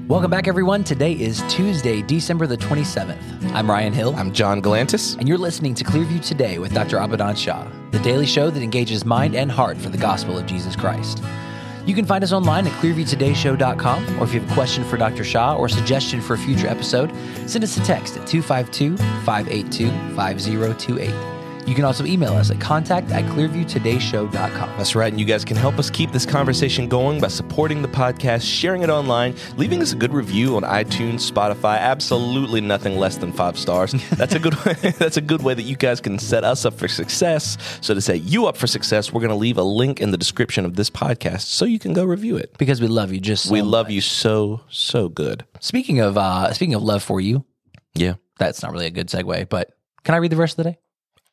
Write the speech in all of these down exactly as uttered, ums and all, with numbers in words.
Welcome back, everyone. Today is Tuesday, December the twenty-seventh. I'm Ryan Hill. I'm John Galantis. And you're listening to Clearview Today with Doctor Abadan Shah, the daily show that engages mind and heart for the gospel of Jesus Christ. You can find us online at clearview today show dot com, or if you have a question for Doctor Shah or a suggestion for a future episode, send us a text at two five two, five eight two, five zero two eight. You can also email us at contact at clearview today show dot com. That's right, and you guys can help us keep this conversation going by supporting the podcast, sharing it online, leaving us a good review on iTunes, Spotify. Absolutely nothing less than five stars. That's a good way, that's a good way that you guys can set us up for success. So to set you up for success, we're going to leave a link in the description of this podcast so you can go review it. Because we love you just so We love much. you so, so good. Speaking of uh, speaking of love for you, Yeah. that's not really a good segue, but can I read the verse of the day?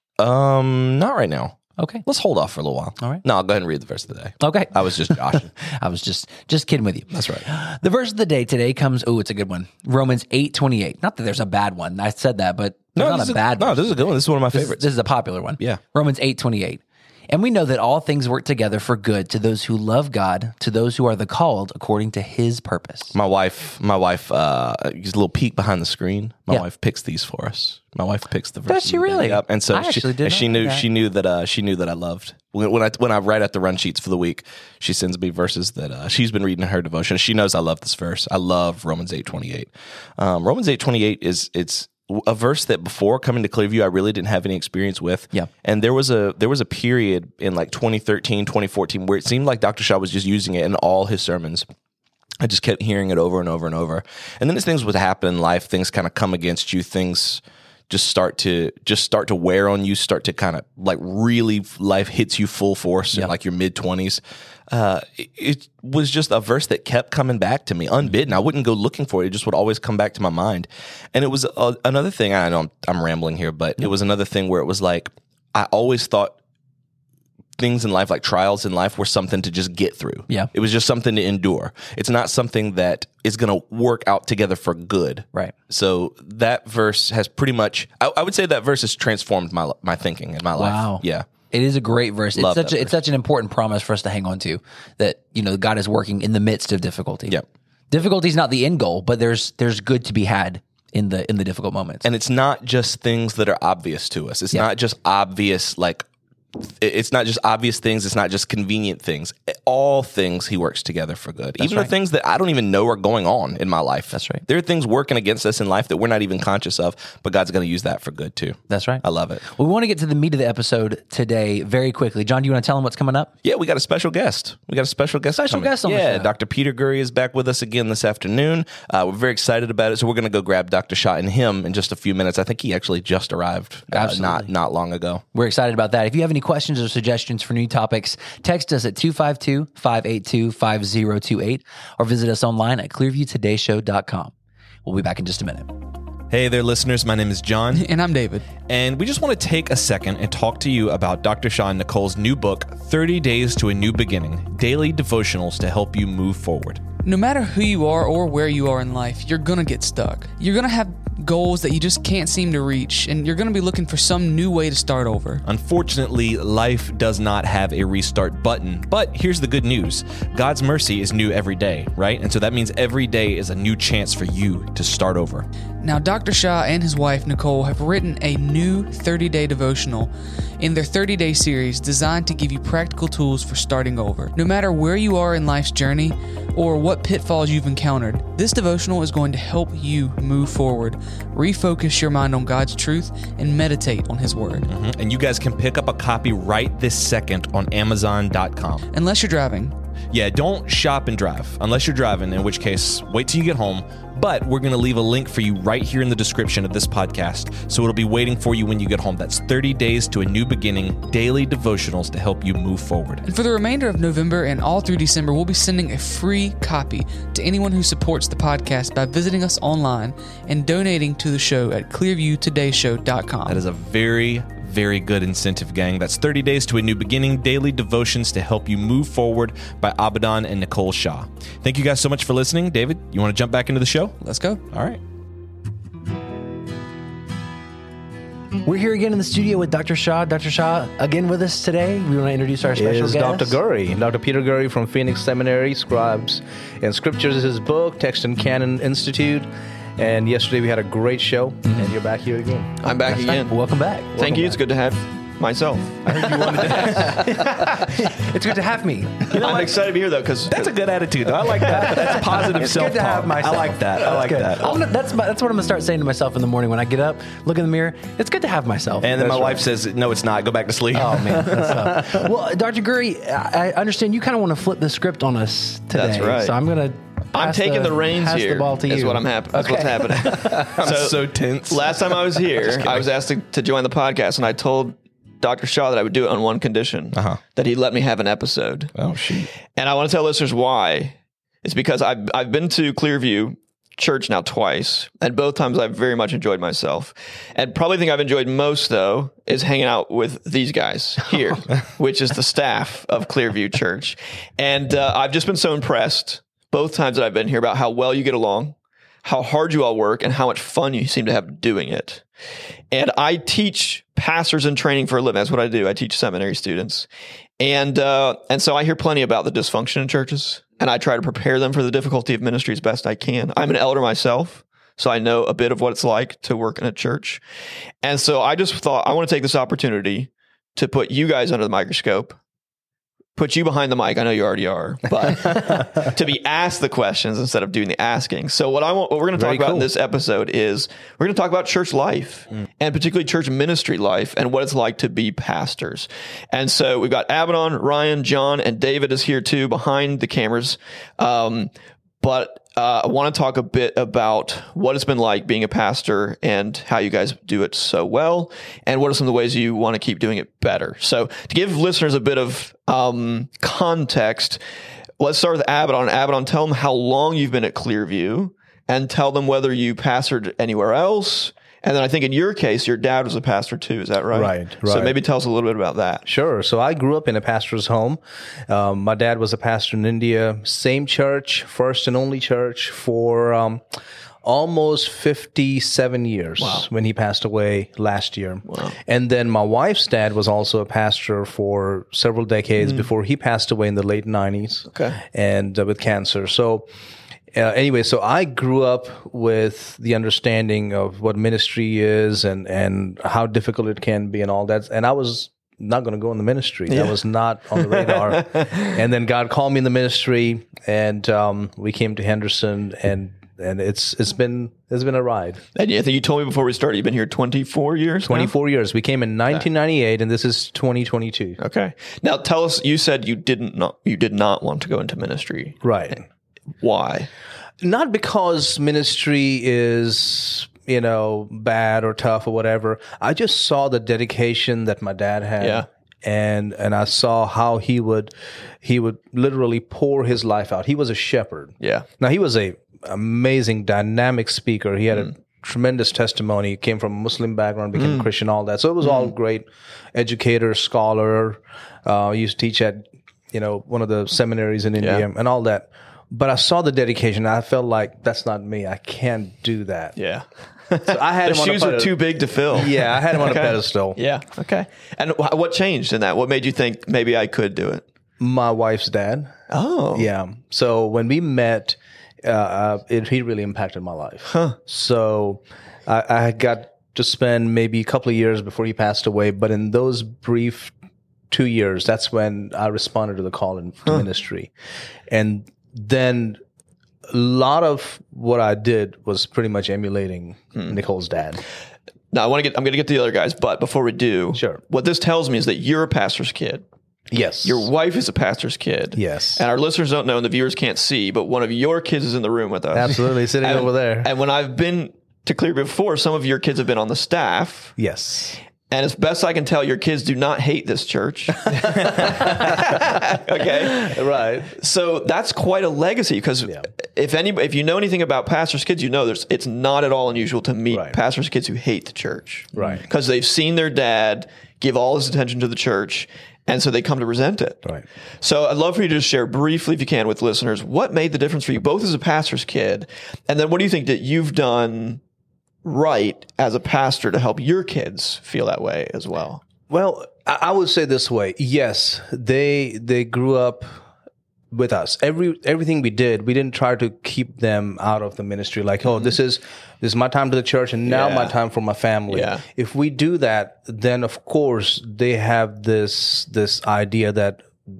Um, not right now. Okay. Let's hold off for a little while. All right. No, I'll go ahead and read the verse of the day. Okay. I was just joshing. I was just just kidding with you. That's right. The verse of the day today comes, oh, it's a good one. Romans eight twenty-eight. Not that there's a bad one. I said that, but there's No, not this a is bad No, one. this is a good one. This is one of my This, favorites. this is a popular one. Yeah. Romans eight twenty-eight. And we know that all things work together for good to those who love God, to those who are the called according to his purpose. My wife, my wife, uh, gives a little peek behind the screen. My Yeah. wife picks these for us. My wife picks the verses. Does she really? Yep. And so I she, actually did and not she know knew, that. she knew that, uh, she knew that I loved when, when I, when I write out the run sheets for the week, she sends me verses that, uh, she's been reading in her devotion. She knows I love this verse. I love Romans eight twenty-eight. Um, Romans eight twenty-eight is, it's, a verse that before coming to Clearview, I really didn't have any experience with. Yeah. And there was a there was a period in like twenty thirteen, twenty fourteen where it seemed like Doctor Shah was just using it in all his sermons. I just kept hearing it over and over and over. And then as things would happen in life, things kind of come against you, things just start to just start to wear on you, start to kind of like really life hits you full force Yeah. in like your mid twenties. Uh, it, it was just a verse that kept coming back to me unbidden. I wouldn't go looking for it. It just would always come back to my mind. And it was a, another thing, I know I'm, I'm rambling here, but it was another thing where it was like, I always thought things in life, like trials in life, were something to just get through. Yeah. It was just something to endure. It's not something that is going to work out together for good. Right. So that verse has pretty much, I, I would say that verse has transformed my my thinking in my life. Wow. Yeah. It is a great verse. Love it's such that a, it's such an important promise for us to hang on to, that, you know, God is working in the midst of difficulty. Yep. Difficulty is not the end goal, but there's there's good to be had in the in the difficult moments. And it's not just things that are obvious to us. It's Yeah. not just obvious, like, it's not just obvious things. It's not just convenient things. All things he works together for good. Even right. the things that I don't even know are going on in my life. That's right. There are things working against us in life that we're not even conscious of, but God's going to use that for good too. That's right. I love it. Well, we want to get to the meat of the episode today very quickly. John, do you want to tell them what's coming up? Yeah, we got a special guest. We got a special guest. Special coming. guest on the yeah, show. Doctor Peter Gurry is back with us again this afternoon. Uh, we're very excited about it. So we're going to go grab Doctor Shah and him in just a few minutes. I think he actually just arrived uh, Absolutely. not not long ago. We're excited about that. If you have any questions or suggestions for new topics, text us at two five two, five eight two, five zero two eight or visit us online at clearview today show dot com. We'll be back in just a minute. Hey there, listeners. My name is John. And I'm David. And we just want to take a second and talk to you about Doctor Shah and Nicole's new book, thirty days to a New Beginning, Daily Devotionals to Help You Move Forward. No matter who you are or where you are in life, you're going to get stuck. You're going to have goals that you just can't seem to reach, and you're going to be looking for some new way to start over. Unfortunately, life does not have a restart button, but here's the good news. God's mercy is new every day, right? And so that means every day is a new chance for you to start over. Now, Doctor Shah and his wife, Nicole, have written a new thirty-day devotional in their thirty-day series designed to give you practical tools for starting over. No matter where you are in life's journey or what pitfalls you've encountered, this devotional is going to help you move forward, refocus your mind on God's truth, and meditate on His Word. Mm-hmm. And you guys can pick up a copy right this second on amazon dot com. Unless you're driving. Yeah, don't shop and drive unless you're driving, in which case, wait till you get home. But we're going to leave a link for you right here in the description of this podcast, so it'll be waiting for you when you get home. That's thirty days to a New Beginning, daily devotionals to help you move forward. And for the remainder of November and all through December, we'll be sending a free copy to anyone who supports the podcast by visiting us online and donating to the show at clearview today show dot com. That is a very, very good incentive, gang. That's thirty days to a New Beginning, daily devotions to help you move forward by Abadan and Nicole Shah. Thank you guys so much for listening. David, you want to jump back into the show? Let's go. All right. We're here again in the studio with Doctor Shaw. Doctor Shaw, again with us today. We want to introduce our special is guest. Doctor Gurry. Doctor Peter Gurry from Phoenix Seminary, Scribes and Scriptures is his book, Text and Canon Institute. And yesterday we had a great show, mm-hmm. and you're back here again. I'm back That's again. Right. Welcome back. Thank Welcome you. back. It's good to have myself. I heard you wanted to. It's good to have me. You know I'm what? excited to be here, though, because That's a good attitude, though. I like that. That's positive It's self-talk. good to have myself. I like that. I like good. that. I'm gonna, that's my, that's what I'm going to start saying to myself in the morning when I get up, look in the mirror. It's good to have myself. And then That's my right. wife says, no, it's not. Go back to sleep. Oh, man. That's tough. Well, Doctor Gurry, I I understand you kind of want to flip the script on us today. That's right. So I'm going to I'm taking the, the reins pass here. The ball to is you. what I'm happy. That's Okay. what's happening. I'm so, tense. Last time I was here, I was asked to, to join the podcast, and I told Doctor Shaw that I would do it on one condition, Uh-huh. that he'd let me have an episode. Oh, shoot. And I want to tell listeners why. It's because I've, I've been to Clearview Church now twice, and both times I've very much enjoyed myself. And probably the thing I've enjoyed most, though, is hanging out with these guys here, which is the staff of Clearview Church. And uh, I've just been so impressed both times that I've been here about how well you get along, how hard you all work, and how much fun you seem to have doing it. And I teach pastors in training for a living. That's what I do. I teach seminary students. And uh, and so I hear plenty about the dysfunction in churches, and I try to prepare them for the difficulty of ministry as best I can. I'm an elder myself, so I know a bit of what it's like to work in a church. And so I just thought I want to take this opportunity to put you guys under the microscope, put you behind the mic. I know you already are, but to be asked the questions instead of doing the asking. So what I want, what we're going to talk Very about cool. in this episode is we're going to talk about church life mm. and particularly church ministry life and what it's like to be pastors. And so we've got Abaddon, Ryan, John, and David is here too behind the cameras. Um, but uh, I want to talk a bit about what it's been like being a pastor and how you guys do it so well, and what are some of the ways you want to keep doing it better. So to give listeners a bit of um, context, let's start with Abaddon. Abaddon, tell them how long you've been at Clearview, and tell them whether you pastored anywhere else. And then I think in your case, your dad was a pastor too. Is that right? Right, So right. maybe tell us a little bit about that. Sure. So I grew up in a pastor's home. Um, my dad was a pastor in India, same church, first and only church for um, almost fifty-seven years Wow. when he passed away last year. Wow. And then my wife's dad was also a pastor for several decades before he passed away in the late nineties Okay. and uh, with cancer. So Uh, anyway, so I grew up with the understanding of what ministry is and, and how difficult it can be and all that. And I was not going to go in the ministry. Yeah. That was not on the radar. And then God called me in the ministry, and um, we came to Henderson, and and it's it's been it's been a ride. And I think you told me before we started, you've been here twenty-four years. now? twenty-four years. We came in nineteen ninety-eight, and this is twenty twenty-two. Okay. Now tell us. You said you didn't not you did not want to go into ministry. Right. Why? Not because ministry is, you know, bad or tough or whatever. I just saw the dedication that my dad had. Yeah. And and I saw how he would he would literally pour his life out. He was a shepherd. Yeah. Now he was a amazing, dynamic speaker. He had a tremendous testimony. He came from a Muslim background, became a Christian, all that. So it was all great. Educator, scholar. Uh, used to teach at, you know, one of the seminaries in India Yeah. and all that. But I saw the dedication. I felt like that's not me. I can't do that. Yeah. So I had The him on a shoes are pedestal. too big to fill. Yeah, I had him on Okay. a pedestal. Yeah. Okay. And wh- what changed in that? What made you think maybe I could do it? My wife's dad. Oh. Yeah. So when we met, uh, uh, it, he really impacted my life. Huh. So I, I got to spend maybe a couple of years before he passed away. But in those brief two years, that's when I responded to the call in to ministry. And then a lot of what I did was pretty much emulating Nicole's dad. Now I want to get. I'm going to get to the other guys, but before we do, Sure. What this tells me is that you're a pastor's kid. Yes. Your wife is a pastor's kid. Yes. And our listeners don't know, and the viewers can't see, but one of your kids is in the room with us. Absolutely, sitting And- over there. And when I've been to Clearview before, some of your kids have been on the staff. Yes. And as best I can tell, your kids do not hate this church. Okay. Right. So that's quite a legacy, because Yeah. if any, if you know anything about pastors' kids, you know there's it's not at all unusual to meet Right. pastors' kids who hate the church. Right. Because they've seen their dad give all his attention to the church, and so they come to resent it. Right. So I'd love for you to just share briefly, if you can, with listeners, what made the difference for you, both as a pastor's kid, and then what do you think that you've done right as a pastor to help your kids feel that way as well? Well, I I would say this way. Yes, they they grew up with us. Every everything we did, we didn't try to keep them out of the ministry. Like, oh, this is this is my time to the church, and now Yeah. my time for my family. Yeah. If we do that, then of course they have this this idea that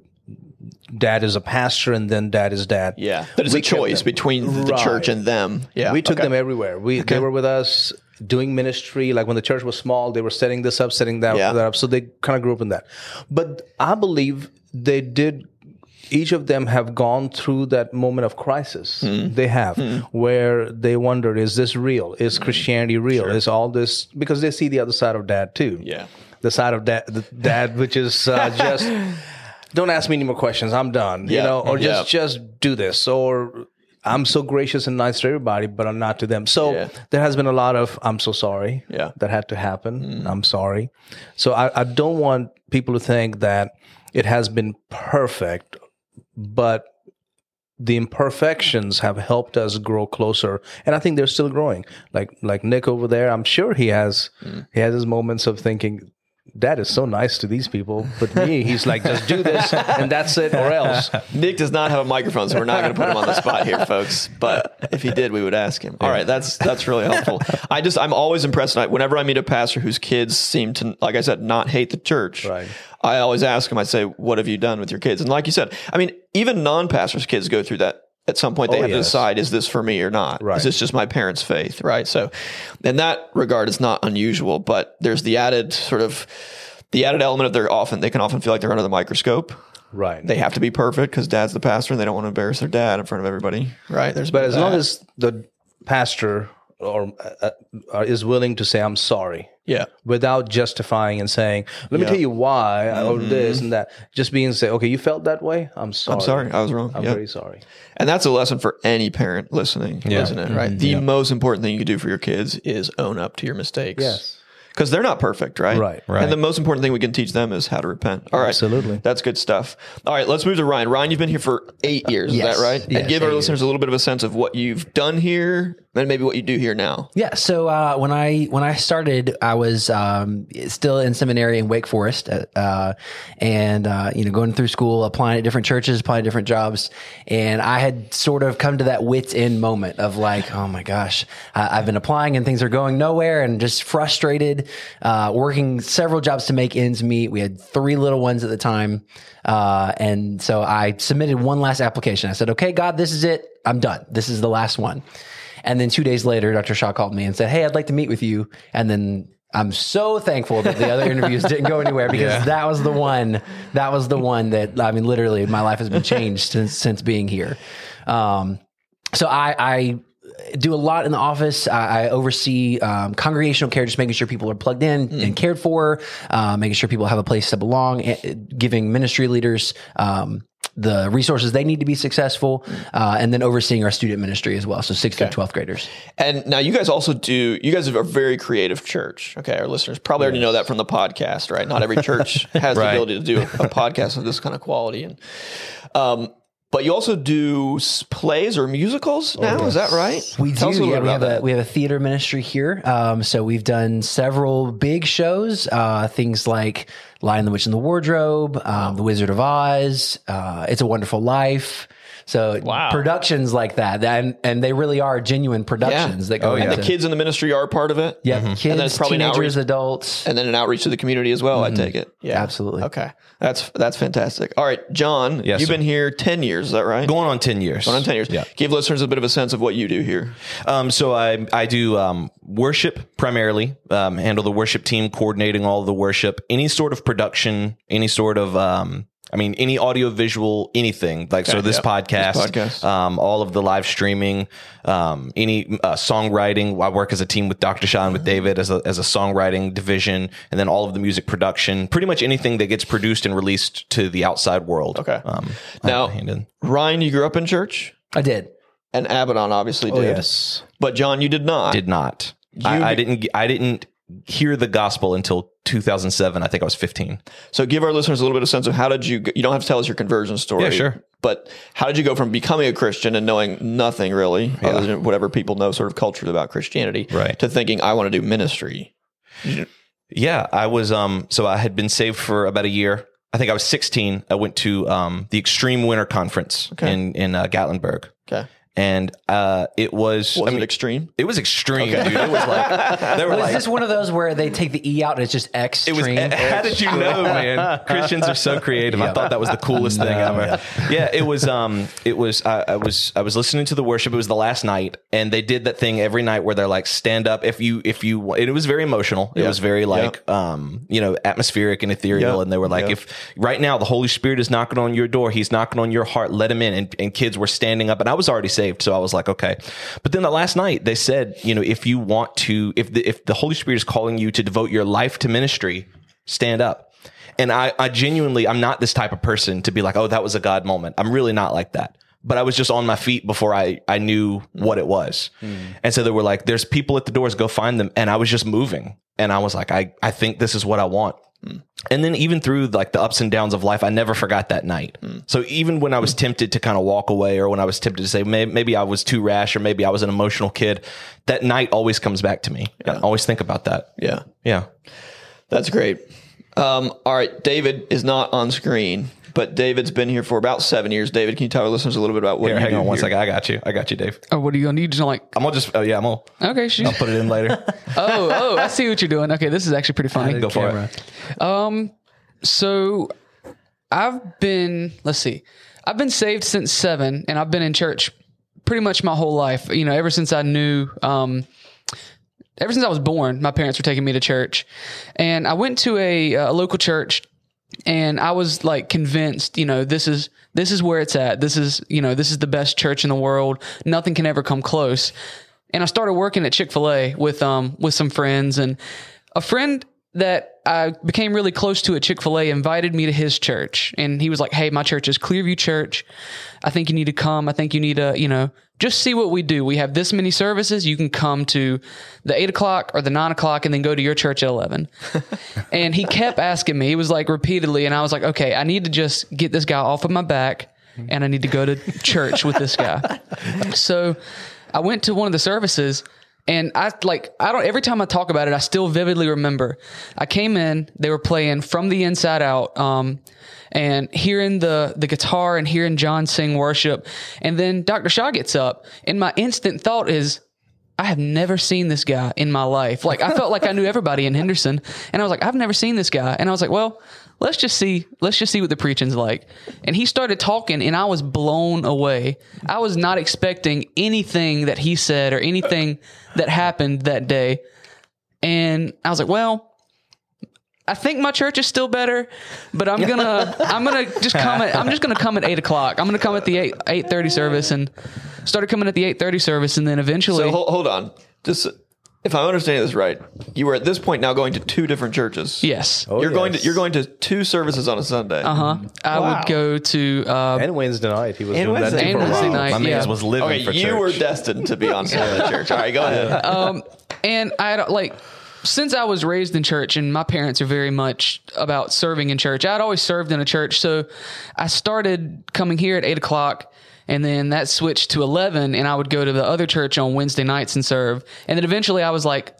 dad is a pastor, and then dad is dad. Yeah, that is We a kept choice them. between the Right. church and them. Yeah, We took okay. them everywhere. We They were with us doing ministry. Like when the church was small, they were setting this up, setting that, Yeah. that up. So they kind of grew up in that. But I believe they did, each of them have gone through that moment of crisis. Hmm. They have, where they wondered, is this real? Is Christianity real? Is all this, because they see the other side of dad too. Yeah. The side of dad, the dad, which is uh, just, don't ask me any more questions. I'm done. You Yeah. know, or just Yeah. just do this. Or I'm so gracious and nice to everybody, but I'm not to them. So Yeah. there has been a lot of I'm so sorry. Yeah. That had to happen. I'm sorry. So I, I don't want people to think that it has been perfect, but the imperfections have helped us grow closer, and I think they're still growing. Like like Nick over there, I'm sure he has he has his moments of thinking, Dad is so nice to these people, but me, he's like, just do this and that's it, or else. Nick does not have a microphone, so we're not going to put him on the spot here, folks. But if he did, we would ask him. All right, that's that's really helpful. I just I'm always impressed. I, whenever I meet a pastor whose kids seem to, like I said, not hate the church. Right. I always ask him. I say, "What have you done with your kids?" And like you said, I mean, even non-pastors' kids go through that. At some point, they Oh, have to yes. decide: is this for me or not? Right. Is this just my parents' faith? Right. So, in that regard, it's not unusual. But there's the added sort of the added element of they're often they can often feel like they're under the microscope. Right. They have to be perfect because dad's the pastor and they don't want to embarrass their dad in front of everybody. Right. There's But been as long that. as the pastor or uh, uh, is willing to say, I'm sorry, yeah. without justifying and saying, let me Yeah. tell you why, or this and that, just being say, okay, you felt that way? I'm sorry. I'm sorry. I was wrong. I'm Yeah. very sorry. And that's a lesson for any parent listening, Yeah. isn't it? Right. The most important thing you can do for your kids is own up to your mistakes. Yes. Because they're not perfect, right? Right. Right. And the most important thing we can teach them is how to repent. All right. Absolutely. That's good stuff. All right. Let's move to Ryan. Ryan, you've been here for eight years. Yes. Is that right? Yes, and give our eight listeners a little bit of a sense of what you've done here and maybe what you do here now. Yeah. So uh, when I when I started, I was um, still in seminary in Wake Forest, uh, and uh, you know, going through school, applying at different churches, applying to different jobs, and I had sort of come to that wit's end moment of like, oh my gosh, I, I've been applying and things are going nowhere, and just frustrated, uh, working several jobs to make ends meet. We had three little ones at the time, uh, and so I submitted one last application. I said, okay, God, this is it. I'm done. This is the last one. And then two days later, Doctor Shaw called me and said, hey, I'd like to meet with you. And then I'm so thankful that the other interviews didn't go anywhere because Yeah. that was the one, that was the one that, I mean, literally my life has been changed since, since being here. Um, so I, I do a lot in the office. I, I oversee um, congregational care, just making sure people are plugged in and cared for, uh, making sure people have a place to belong, eh, giving ministry leaders um, the resources they need to be successful, uh, and then overseeing our student ministry as well. So sixth through twelfth graders. And now you guys also do, you guys are a very creative church. Okay. Our listeners probably already know that from the podcast, right? Not every church has the Right. ability to do a podcast of this kind of quality. And, um, but you also do s- plays or musicals now, is that right? We Tell us a do. little Yeah, bit we about have a that. we have a theater ministry here. Um, so we've done several big shows, uh, things like Lion, the Witch, and the Wardrobe, um, The Wizard of Oz, uh, It's a Wonderful Life. So Wow. productions like that, and and they really are genuine productions that go Oh, yeah. into And the kids in the ministry are part of it. yeah, And kids, then it's probably an teenagers, outreach- adults. And then an outreach to the community as well, I take it. Yeah. Absolutely. Okay. That's that's fantastic. All right, John, Yes, you've sir. been here ten years, is that right? Going on ten years. Going on ten years. Yeah. Give listeners a bit of a sense of what you do here. Um, so I I do um, worship primarily, um, handle the worship team, coordinating all of the worship, any sort of production, any sort of, um, I mean, any audio, visual, anything like so. This yeah. podcast, This podcast. Um, all of the live streaming, um, any uh, songwriting. I work as a team with Doctor Shaw and with David as a as a songwriting division, and then all of the music production. Pretty much anything that gets produced and released to the outside world. Okay. Um, I Now, have a hand in. Ryan, you grew up in church, I did. and Abaddon obviously Oh, did. yes. But John, you did not. Did not. You I, I did- didn't. I didn't hear the gospel until two thousand seven. I think I was fifteen. So give our listeners a little bit of sense of how did you, you don't have to tell us your conversion story. Yeah, sure. But how did you go from becoming a Christian and knowing nothing really, Yeah. other than whatever people know sort of culturally about Christianity, Right. to thinking, I want to do ministry? Yeah, I was, um, so I had been saved for about a year. I think I was sixteen. I went to um, the Extreme Winter Conference Okay. in, in uh, Gatlinburg. Okay. And uh, it was, Was I mean, it extreme? it was extreme, dude. It was like, they were Was like, this one of those where they take the E out and it's just it extreme? was, how did you know, man? Christians are so creative. I thought that was the coolest thing ever. Yeah, it was, um, it was, I, I was, I was listening to the worship. It was the last night, and they did that thing every night where they're like, stand up if you, if you, and it was very emotional. It Yeah. was very like, um, you know, atmospheric and ethereal. Yeah. And they were like, Yeah. if right now the Holy Spirit is knocking on your door, he's knocking on your heart, let him in. And, and kids were standing up, and I was already saved. So I was like, okay. But then the last night they said, you know, if you want to, if the, if the Holy Spirit is calling you to devote your life to ministry, stand up. And I, I genuinely, I'm not this type of person to be like, oh, that was a God moment. I'm really not like that. But I was just on my feet before I, I knew what it was. Mm. And so they were like, there's people at the doors, go find them. And I was just moving. And I was like, I, I think this is what I want. Mm. And then even through like the ups and downs of life, I never forgot that night. Mm. So even when I was tempted to kind of walk away, or when I was tempted to say, maybe, maybe I was too rash, or maybe I was an emotional kid, that night always comes back to me. Yeah. I always think about that. Yeah. Yeah. That's great. Um, all right. David is not on screen, but David's been here for about seven years. David, can you tell our listeners a little bit about what Here, you hang do on one here? second. I got you. I got you, Dave. Oh, what are you gonna need? Just like, I'm gonna just, oh yeah, I'm gonna, okay, shoot. I'll put it in later. oh, oh, I see what you're doing. Okay, this is actually pretty funny. Go for it. Um, so I've been, let's see, I've been saved since seven, and I've been in church pretty much my whole life. You know, ever since I knew, um, ever since I was born, my parents were taking me to church, and I went to a, a local church, and I was like convinced, you know, this is, this is where it's at. This is, you know, this is the best church in the world. Nothing can ever come close. And I started working at Chick-fil-A with, um, with some friends, and a friend that I became really close to at Chick-fil-A invited me to his church. And he was like, hey, my church is Clearview Church. I think you need to come. I think you need to, you know, just see what we do. We have this many services. You can come to the eight o'clock or the nine o'clock and then go to your church at eleven. And he kept asking me, he was like repeatedly. And I was like, okay, I need to just get this guy off of my back, and I need to go to church with this guy. So I went to one of the services, and I like, I don't, every time I talk about it, I still vividly remember I came in, they were playing From the Inside Out, um, and hearing the, the guitar and hearing John sing worship. And then Doctor Shaw gets up, and my instant thought is, I have never seen this guy in my life. Like, I felt like I knew everybody in Henderson, and I was like, I've never seen this guy. And I was like, well, let's just see, let's just see what the preaching's like. And he started talking, and I was blown away. I was not expecting anything that he said or anything that happened that day. And I was like, well, I think my church is still better, but I'm gonna, I'm gonna just come at, I'm just gonna come at eight o'clock. I'm gonna come at the eight, eight thirty service, and started coming at the eight thirty service. And then eventually, So hold, hold on. Just, if I'm understanding this right, you were at this point now going to two different churches. yes. Oh, you're going to yes. you're going to two services on a Sunday. Uh huh. I Wow. would go to, uh, And Wednesday night, he was And doing that Wednesday- too for a and Wednesday while. night. My man yeah. was living Okay, for you church. were destined to be on Sunday church. All right, go ahead. um, and I had like, since I was raised in church, and my parents are very much about serving in church, I'd always served in a church. So I started coming here at eight o'clock, and then that switched to eleven, and I would go to the other church on Wednesday nights and serve. And then eventually I was like,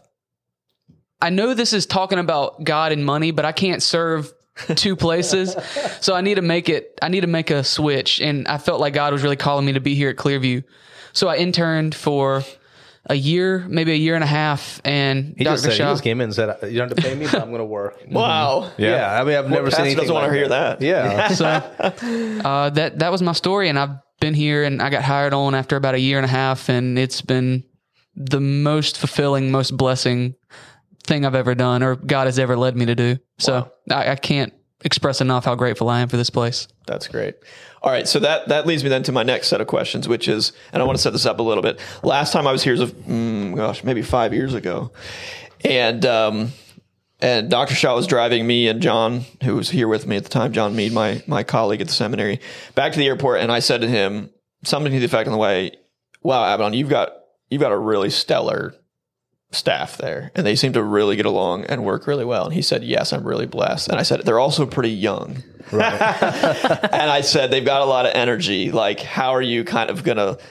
I know this is talking about God and money, but I can't serve two places. So I need to make it, I need to make a switch. And I felt like God was really calling me to be here at Clearview. So I interned for a year, maybe a year and a half, and He just, Doctor said, he Shaw. just came in and said, "You don't have to pay me, but I'm going to work." Wow. Yeah. I mean, I've What never seen pastor anything doesn't want like to hear that. that? Yeah. So uh, that that was my story, and I've been here, and I got hired on after about a year and a half, and it's been the most fulfilling, most blessing thing I've ever done, or God has ever led me to do. So I, I can't express enough how grateful I am for this place. That's great. All right, so that, that leads me then to my next set of questions, which is, and I want to set this up a little bit. Last time I was here was, mm, gosh, maybe five years ago, and um, and Doctor Shaw was driving me and John, who was here with me at the time, John Mead, my my colleague at the seminary, back to the airport, and I said to him something to the effect on the way, "Wow, Abaddon, you've got you've got a really stellar staff there, and they seem to really get along and work really well. And he said, yes, I'm really blessed. And I said, they're also pretty young. Right. And I said, they've got a lot of energy. Like, how are you kind of going to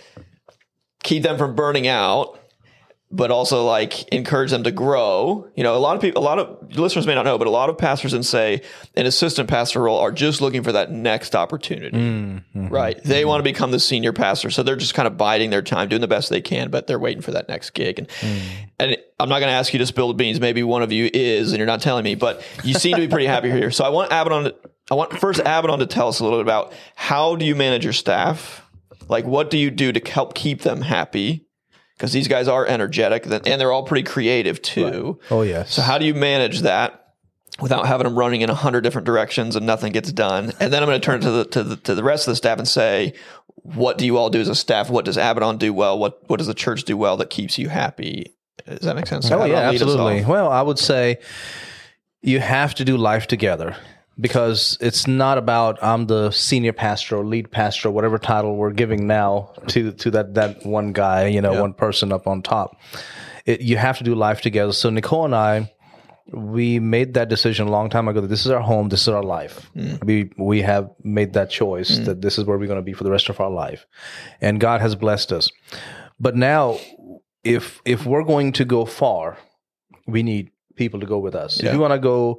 keep them from burning out, but also like encourage them to grow? You know, a lot of people, a lot of listeners may not know, but a lot of pastors in, say, an assistant pastor role are just looking for that next opportunity, mm-hmm. right? They mm-hmm. want to become the senior pastor. So they're just kind of biding their time, doing the best they can, but they're waiting for that next gig. And, mm. and I'm not going to ask you to spill the beans. Maybe one of you is, and you're not telling me, but you seem to be pretty happy here. So I want Abaddon to, I want first Abaddon to tell us a little bit about how do you manage your staff? Like, what do you do to help keep them happy? Because these guys are energetic and they're all pretty creative too. Right. Oh, yes. So how do you manage that without having them running in a hundred different directions and nothing gets done? And then I'm going to turn to the, to the to the rest of the staff and say, what do you all do as a staff? What does Abaddon do well? What what does the church do well that keeps you happy? Does that make sense? Oh, yeah, absolutely. Well, I would say you have to do life together. Because it's not about I'm the senior pastor or lead pastor or whatever title we're giving now to to that that one guy, you know, yeah. one person up on top. It, you have to do life together. So Nicole and I, we made that decision a long time ago that this is our home, this is our life. Mm. We we have made that choice mm. that this is where we're going to be for the rest of our life, and God has blessed us. But now, if if we're going to go far, we need people to go with us. Yeah. If you want to go.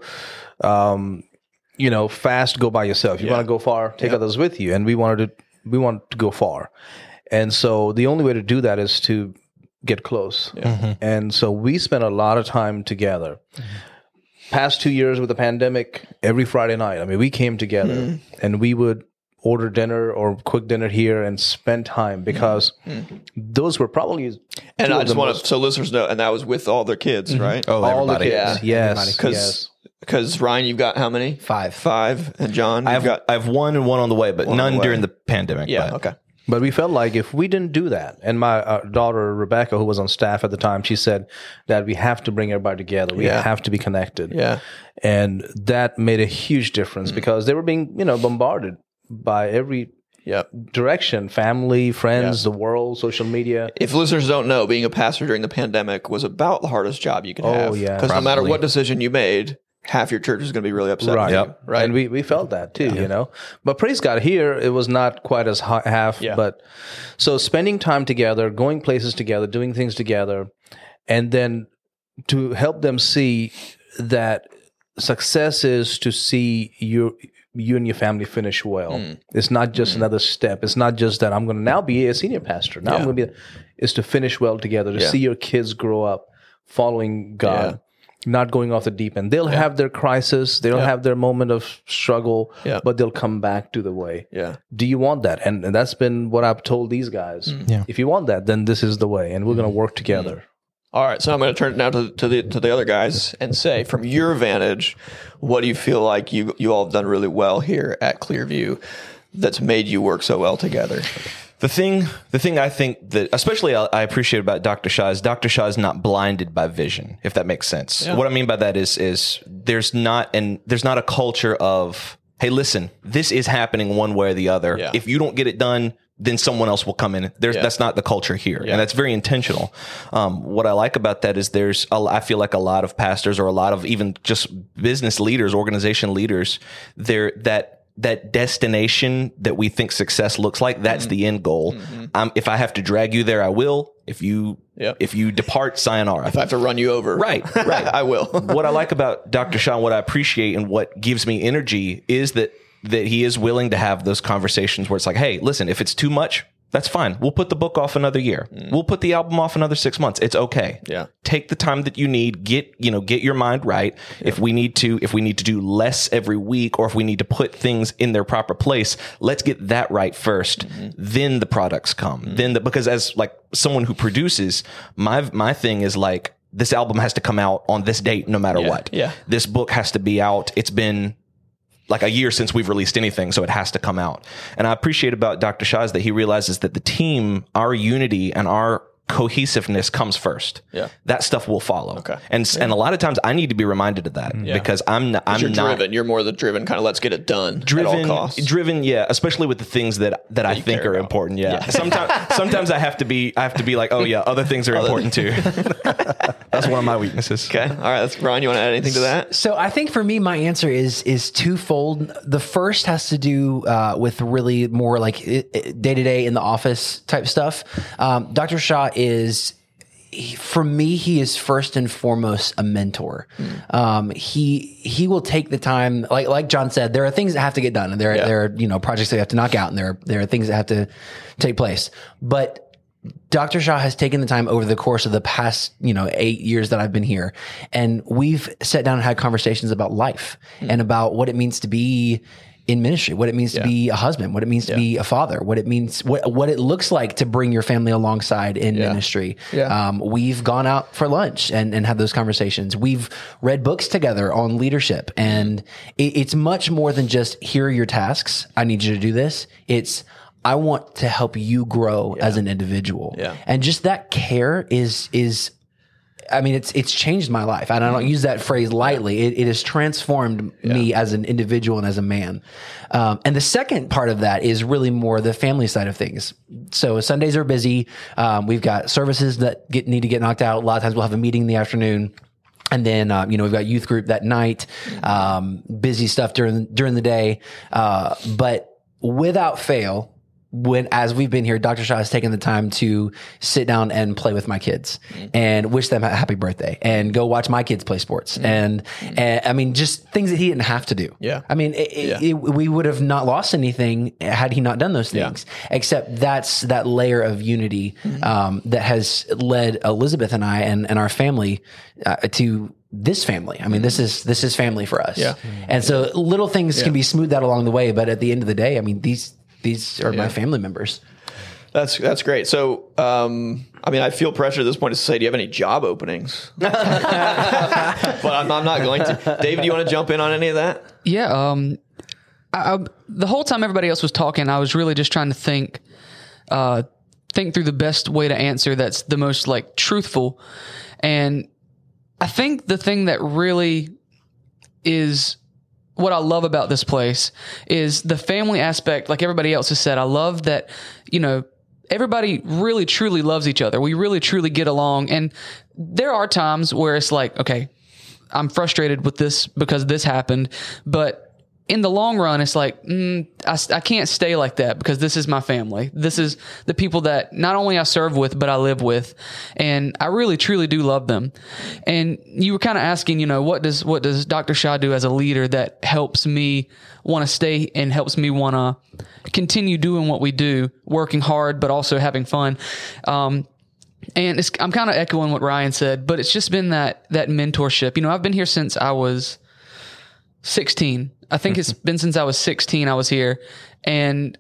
Um, You know, fast, go by yourself. You yeah. want to go far, take yeah. others with you. And we wanted to, we want to go far. And so the only way to do that is to get close. Yeah. Mm-hmm. And so we spent a lot of time together. Mm-hmm. Past two years with the pandemic, every Friday night, I mean, we came together mm-hmm. and we would order dinner or quick dinner here and spend time because mm-hmm. those were probably. And I just want to, so listeners know, and that was with all their kids, mm-hmm. right? Oh, all everybody. The kids. Yeah. Yes. Because yes. Because Ryan, you've got how many? Five. Five. And John, I have you've got I have one and one on the way, but one none the during the pandemic. Yeah. But. Okay. But we felt like if we didn't do that, and my uh, daughter Rebecca, who was on staff at the time, she said that we have to bring everybody together. We Yeah. have to be connected. Yeah. And that made a huge difference Mm. because they were being, you know, bombarded by every Yep. direction, family, friends, Yeah. the world, social media. If listeners don't know, being a pastor during the pandemic was about the hardest job you could Oh, have. yeah. Because no matter Probably. what decision you made, half your church is going to be really upset Right. with you. Yep. Right. And we, we felt that too, you know. But praise God, here it was not quite as ha- half. Yeah. But so spending time together, going places together, doing things together, and then to help them see that success is to see you you and your family finish well. Mm. It's not just Mm. another step. It's not just that I'm going to now be a senior pastor. Now Yeah. I'm going to be. It's to finish well together. To Yeah. see your kids grow up following God. Yeah. Not going off the deep end. They'll Yeah. have their crisis. They'll Yeah. have their moment of struggle, Yeah. but they'll come back to the way. Yeah. Do you want that? And, and that's been what I've told these guys. Yeah. If you want that, then this is the way, and we're going to work together. All right, so I'm going to turn it now to, to the to the other guys and say, from your vantage, what do you feel like you you all have done really well here at Clearview that's made you work so well together? The thing, the thing I think that, especially I, I appreciate about Doctor Shaw is Doctor Shaw is not blinded by vision, if that makes sense. Yeah. What I mean by that is, is there's not, and there's not a culture of, hey, listen, this is happening one way or the other. Yeah. If you don't get it done, then someone else will come in. There's, Yeah. that's not the culture here. Yeah. And that's very intentional. Um, what I like about that is there's, a, I feel like a lot of pastors or a lot of even just business leaders, organization leaders, they're that, that destination that we think success looks like, that's Mm-hmm. the end goal. Mm-hmm. Um, if I have to drag you there, I will. If you, Yep. if you depart, sayonara. If I have to run you over, Right, right. I will. What I like about Doctor Shaw, what I appreciate and what gives me energy is that, that he is willing to have those conversations where it's like, hey, listen, if it's too much, that's fine. We'll put the book off another year. Mm. We'll put the album off another six months. It's okay. Yeah. Take the time that you need. Get, you know, get your mind right. Yeah. If we need to, if we need to do less every week, or if we need to put things in their proper place, let's get that right first. Mm-hmm. Then the products come. Mm-hmm. Then the, because as like someone who produces, my, my thing is like, this album has to come out on this date, no matter Yeah. what. Yeah. This book has to be out. It's been like a year since we've released anything, so it has to come out. And I appreciate about Doctor Shaw is that he realizes that the team, our unity and our cohesiveness comes first. Yeah. That stuff will follow. Okay. And s and a lot of times I need to be reminded of that because I'm not, I'm You're not driven. You're more the driven kind of let's get it done driven. at all costs. Driven, yeah, especially with the things that that I you think care are about. important. Yeah. Sometimes sometimes I have to be I have to be like, oh yeah, other things are important too. That's one of my weaknesses. Okay. All right. That's Brian. You want to add anything to that? So I think for me, my answer is is twofold. The first has to do uh, with really more like day to day in the office type stuff. Um, Doctor Shaw is. He, for me, he is first and foremost a mentor. Mm. Um, he he will take the time, like like John said, there are things that have to get done, and there Yeah. there are you know projects that you have to knock out, and there are, there are things that have to take place. But Doctor Shaw has taken the time over the course of the past, you know, eight years that I've been here, and we've sat down and had conversations about life mm. and about what it means to be in ministry, what it means Yeah. to be a husband, what it means to be a father, what it means, what what it looks like to bring your family alongside in Yeah. ministry. Yeah. Um, we've gone out for lunch and, and had those conversations. We've read books together on leadership, and it, it's much more than just here are your tasks. I need you to do this. It's I want to help you grow as an individual. Yeah. And just that care is is I mean, it's it's changed my life, and I don't use that phrase lightly. It, it has transformed me as an individual and as a man. Um, and the second part of that is really more the family side of things. So Sundays are busy. Um, we've got services that get, need to get knocked out. A lot of times we'll have a meeting in the afternoon. And then, uh, you know, we've got youth group that night, um, busy stuff during, during the day. Uh, but without fail, when, as we've been here, Doctor Shaw has taken the time to sit down and play with my kids mm. and wish them a happy birthday and go watch my kids play sports. Mm. And, mm. and I mean, just things that he didn't have to do. Yeah. I mean, it, yeah. it, we would have not lost anything had he not done those things, yeah. except that's that layer of unity, mm-hmm. um, that has led Elizabeth and I and, and our family, uh, to this family. I mean, this is, this is family for us. Yeah. And so little things yeah. can be smoothed out along the way, but at the end of the day, I mean, these, These are yeah. my family members. That's that's great. So, um, I mean, I feel pressure at this point to say, do you have any job openings? But I'm, I'm not going to. David, do you want to jump in on any of that? Yeah. Um, I, I, the whole time everybody else was talking, I was really just trying to think, uh, think through the best way to answer that's the most like truthful. And I think the thing that really is what I love about this place is the family aspect. Like everybody else has said, I love that, you know, everybody really truly loves each other. We really truly get along. And there are times where it's like, okay, I'm frustrated with this because this happened, but in the long run, it's like, mm, I, I can't stay like that because this is my family. This is the people that not only I serve with, but I live with. And I really, truly do love them. And you were kind of asking, you know, what does, what does Doctor Shaw do as a leader that helps me want to stay and helps me want to continue doing what we do, working hard, but also having fun. Um, and it's, I'm kind of echoing what Ryan said, but it's just been that, that mentorship. You know, I've been here since I was sixteen. I think it's been since I was sixteen I was here, and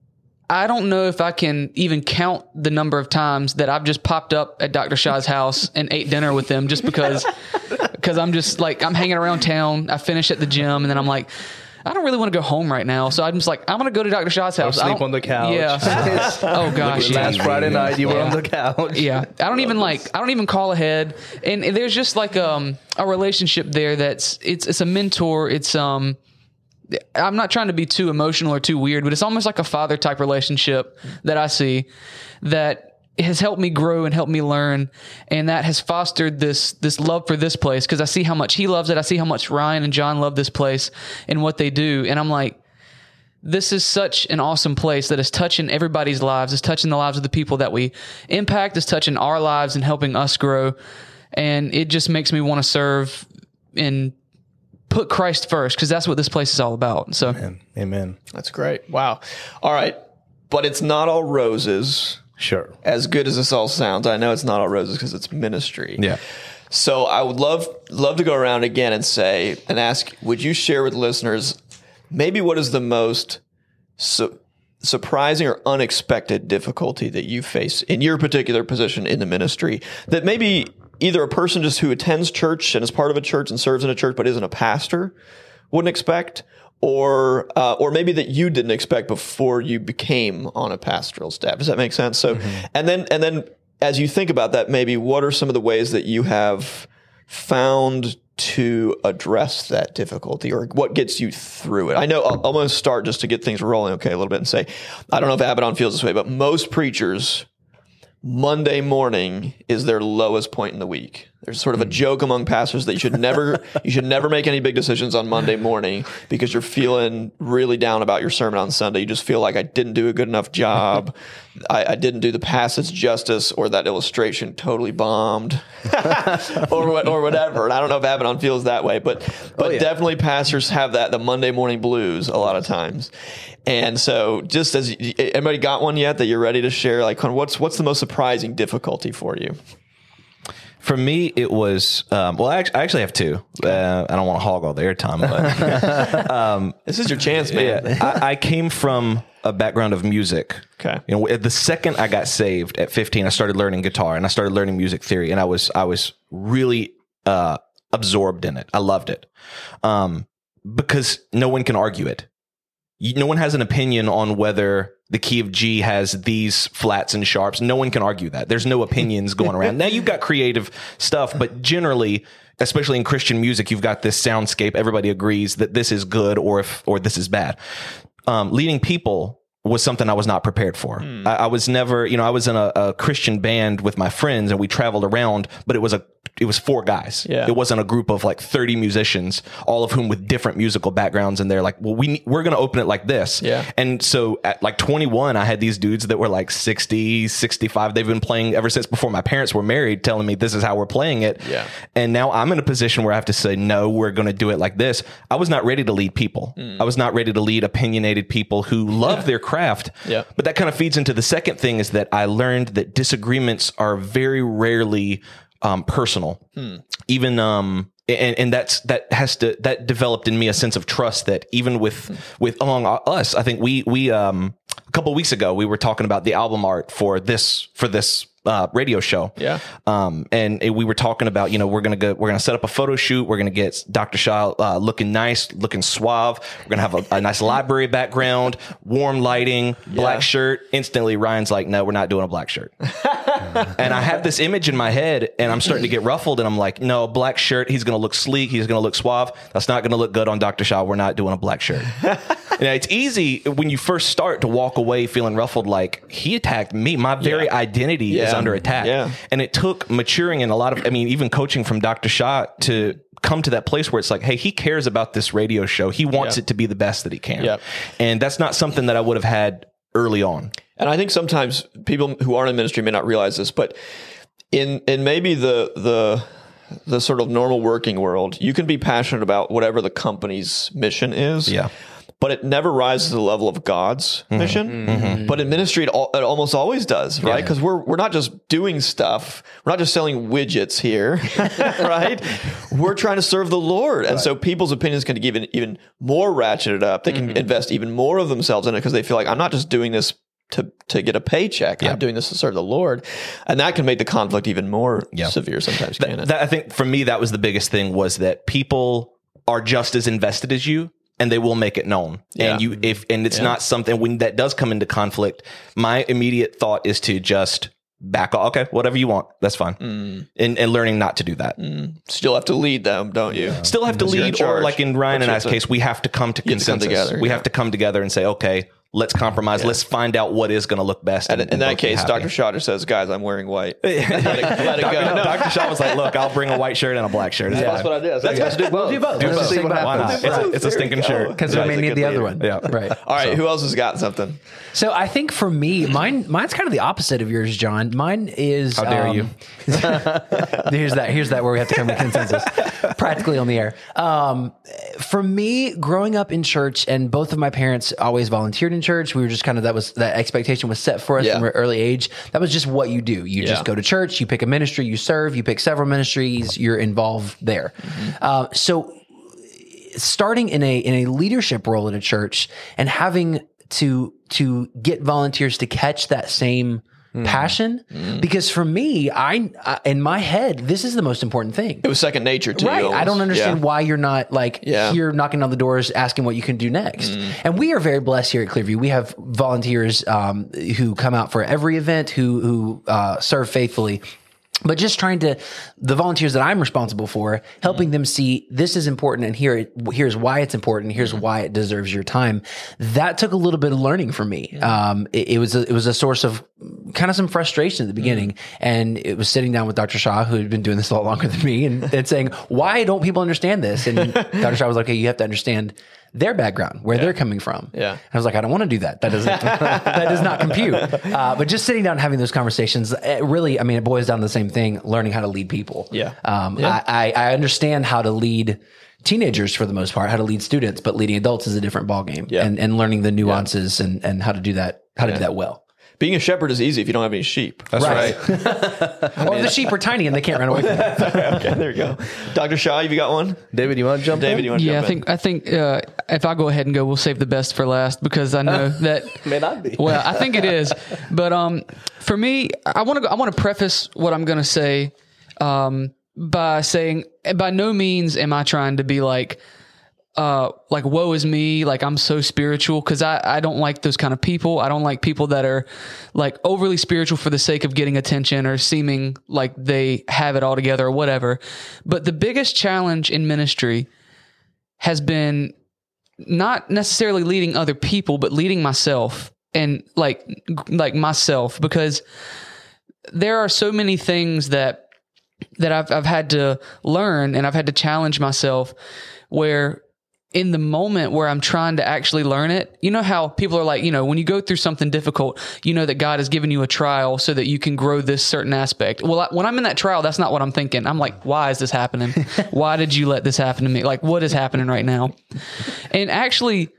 I don't know if I can even count the number of times that I've just popped up at Doctor Shaw's house and ate dinner with him just because because I'm just like, I'm hanging around town. I finish at the gym, and then I'm like, I don't really want to go home right now. So I'm just like, I'm going to go to Doctor Shaw's house. Or sleep on the couch. Yeah. Oh gosh. Last yeah. Friday night, you were Yeah. on the couch. Yeah. I don't even like, I don't even call ahead. And there's just like, um, a relationship there that's, it's, it's a mentor. It's, um, I'm not trying to be too emotional or too weird, but it's almost like a father type relationship that I see that has helped me grow and helped me learn. And that has fostered this, this love for this place. Cause I see how much he loves it. I see how much Ryan and John love this place and what they do. And I'm like, this is such an awesome place that is touching everybody's lives. It's touching the lives of the people that we impact. It's touching our lives and helping us grow. And it just makes me want to serve and put Christ first, because that's what this place is all about. So, Amen. Amen. That's great. Wow. All right. But it's not all roses. Sure. As good as this all sounds, I know it's not all roses because it's ministry. Yeah. So I would love love to go around again and say and ask, would you share with listeners maybe what is the most su- surprising or unexpected difficulty that you face in your particular position in the ministry that maybe either a person just who attends church and is part of a church and serves in a church but isn't a pastor wouldn't expect, or uh, or maybe that you didn't expect before you became on a pastoral staff. Does that make sense? So, mm-hmm. and then and then as you think about that, maybe what are some of the ways that you have found to address that difficulty, or what gets you through it? I know I'll almost start just to get things rolling, okay, a little bit, and say, I don't know if Abaddon feels this way, but most preachers, Monday morning is their lowest point in the week. There's sort of a joke among pastors that you should never you should never make any big decisions on Monday morning because you're feeling really down about your sermon on Sunday. You just feel like I didn't do a good enough job. I, I didn't do the passage justice, or that illustration totally bombed, or what, or whatever. And I don't know if Abaddon feels that way, but but oh, yeah. definitely pastors have that, the Monday morning blues a lot of times. And so, just as anybody got one yet that you're ready to share, like what's what's the most surprising difficulty for you? For me, it was, um, well, I actually, I actually have two. Uh, I don't want to hog all the airtime, but um, this is your chance, man. Yeah, I, I came from a background of music. Okay. You know, the second I got saved at fifteen, I started learning guitar and I started learning music theory, and I was, I was really uh, absorbed in it. I loved it. Um, because no one can argue it. You, no one has an opinion on whether the key of G has these flats and sharps. No one can argue that. There's no opinions going around. Now you've got creative stuff, but generally, especially in Christian music, you've got this soundscape. Everybody agrees that this is good or if or this is bad. Um, leading people was something I was not prepared for. Mm. I, I was never, you know, I was in a, a Christian band with my friends and we traveled around, but it was a it was four guys. Yeah. It wasn't a group of like thirty musicians, all of whom with different musical backgrounds. And they're like, well, we, we're going to open it like this. Yeah. And so at like twenty-one, I had these dudes that were like sixty, sixty-five. They've been playing ever since before my parents were married, telling me this is how we're playing it. Yeah. And now I'm in a position where I have to say, no, we're going to do it like this. I was not ready to lead people. Mm. I was not ready to lead opinionated people who love yeah. their craft. Yeah. But that kind of feeds into the second thing, is that I learned that disagreements are very rarely um, personal. Hmm. Even, um, and, and that's, that has to, that developed in me a sense of trust that even with, hmm. with among us, I think we, we, um, a couple of weeks ago, we were talking about the album art for this, for this, uh, radio show. Yeah. Um, and we were talking about, you know, we're going to go, we're going to set up a photo shoot. We're going to get Doctor Shaw, uh, looking nice, looking suave. We're going to have a, a nice library background, warm lighting, black yeah. shirt. Instantly, Ryan's like, no, we're not doing a black shirt. And I have this image in my head and I'm starting to get ruffled and I'm like, no, black shirt. He's going to look sleek. He's going to look suave. That's not going to look good on Doctor Shaw. We're not doing a black shirt. You know, it's easy when you first start to walk away feeling ruffled, like he attacked me. My very yeah. identity yeah. is under attack. Yeah. And it took maturing in a lot of, I mean, even coaching from Doctor Shaw to come to that place where it's like, hey, he cares about this radio show. He wants yeah. it to be the best that he can. Yeah. And that's not something that I would have had early on. And I think sometimes people who aren't in ministry may not realize this, but in, in maybe the, the, the sort of normal working world, you can be passionate about whatever the company's mission is. Yeah. But it never rises to the level of God's mm-hmm. mission. Mm-hmm. But in ministry, it, all, it almost always does, right? Because yeah. we're we're not just doing stuff. We're not just selling widgets here, right? We're trying to serve the Lord. And right. so people's opinions can give even, even more ratcheted up. They can mm-hmm. invest even more of themselves in it because they feel like, I'm not just doing this to to get a paycheck. Yeah. I'm doing this to serve the Lord. And that can make the conflict even more yeah. severe sometimes, that, can it? That, I think for me, that was the biggest thing, was that people are just as invested as you. And they will make it known. Yeah. And you, if, and it's yeah. not something, when that does come into conflict, my immediate thought is to just back off. Okay, whatever you want, that's fine. Mm. And, and learning not to do that. Mm. Still have to lead them, don't you? Yeah. Still have to lead, or like in Ryan and I's case, we have to come to consensus. To come together, we yeah. have to come together and say, okay, let's compromise. Yeah. Let's find out what is going to look best. And, and, in and that case, Doctor Shaw just says, guys, I'm wearing white. let it, let it Doctor go. No. Doctor Shaw was like, look, I'll bring a white shirt and a black shirt. It's yeah, fine. that's what I did. That's what I do. We'll do both. Do Let's both. see what Why not? happens. It's a, it's a stinking shirt. Because we may need the other one. Yeah. Right. All right. So. Who else has got something? So I think for me, mine mine's kind of the opposite of yours, John. Mine is how dare um, you? here's that. Here's that where we have to come to consensus, practically on the air. Um, for me, growing up in church, and both of my parents always volunteered in church. We were just kind of that was that expectation was set for us yeah. from an early age. That was just what you do. You yeah. just go to church. You pick a ministry. You serve. You pick several ministries. You're involved there. Mm-hmm. Uh, so starting in a in a leadership role in a church and having to to get volunteers to catch that same passion, because for me, I, I in my head, this is the most important thing. It was second nature to Right. you. I don't understand Yeah. why you're not like Yeah. here knocking on the doors, asking what you can do next. And we are very blessed here at Clearview. We have volunteers um, who come out for every event, who who uh, serve faithfully. But just trying to, the volunteers that I'm responsible for, helping them see this is important, and here it, here's why it's important. Here's why it deserves your time. That took a little bit of learning for me. Um, it, it was a, it was a source of kind of some frustration at the beginning, and it was sitting down with Doctor Shaw, who had been doing this a lot longer than me, and, and saying, "Why don't people understand this?" And Doctor Shaw was like, "Okay, you have to understand their background, where they're coming from." Yeah. And I was like, I don't want to do that. That doesn't, that does not compute. Uh, but just sitting down and having those conversations, it really, I mean, it boils down to the same thing, learning how to lead people. Yeah. Um, Yeah. I, I, I understand how to lead teenagers for the most part, how to lead students, but leading adults is a different ballgame. Yeah. And, and learning the nuances and, and how to do that, how to do that well. Being a shepherd is easy if you don't have any sheep. That's Right. right. Or the sheep are tiny and they can't run away from them. Okay, there you go. Doctor Shaw, have you got one? David, you want to jump David, in? you want to Yeah, I jump think I think uh, if I go ahead and go, we'll save the best for last because I know that May not be. Well, I think it is, but um, for me, I want to I want to preface what I'm going to say um, by saying, by no means am I trying to be like, uh, like woe is me, like I'm so spiritual, because I I don't like those kind of people. I don't like people that are like overly spiritual for the sake of getting attention or seeming like they have it all together or whatever. But the biggest challenge in ministry has been not necessarily leading other people, but leading myself and like, like myself, because there are so many things that, that I've, I've had to learn and I've had to challenge myself where in the moment where I'm trying to actually learn it, you know how people are like, you know, when you go through something difficult, you know that God has given you a trial so that you can grow this certain aspect. Well, I, when I'm in that trial, that's not what I'm thinking. I'm like, why is this happening? Why did you let this happen to me? Like, what is happening right now? And actually